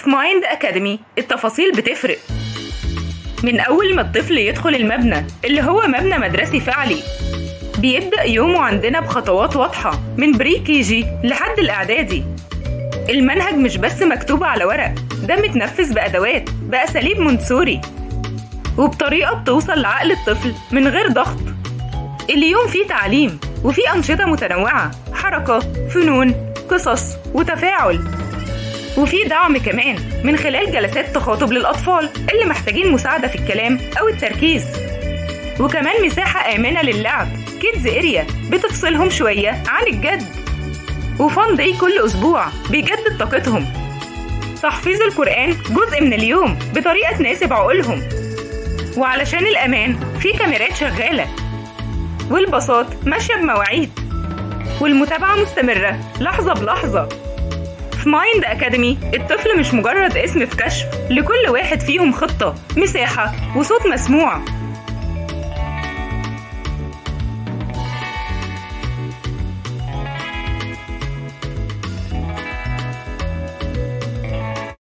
في مايند أكاديمي التفاصيل بتفرق. من أول ما الطفل يدخل المبنى اللي هو مبنى مدرسي فعلي، بيبدأ يومه عندنا بخطوات واضحة من بري كي جي لحد الإعدادي. المنهج مش بس مكتوب على ورق، ده متنفذ بأدوات بأساليب مونتسوري وبطريقة بتوصل لعقل الطفل من غير ضغط. اليوم فيه تعليم وفيه أنشطة متنوعة، حركة، فنون، قصص وتفاعل، وفي دعم كمان من خلال جلسات تخاطب للأطفال اللي محتاجين مساعدة في الكلام أو التركيز، وكمان مساحة آمنة للعب كيدز اريا بتفصلهم شوية عن الجد، وفان داي كل أسبوع بيجدد طاقتهم. تحفيظ القرآن جزء من اليوم بطريقة تناسب عقولهم، وعلشان الأمان في كاميرات شغالة، والباصات ماشية بمواعيد، والمتابعة مستمرة لحظة بلحظة. في مايند أكاديمي الطفل مش مجرد اسم في كشف، لكل واحد فيهم خطة، مساحة، وصوت مسموع.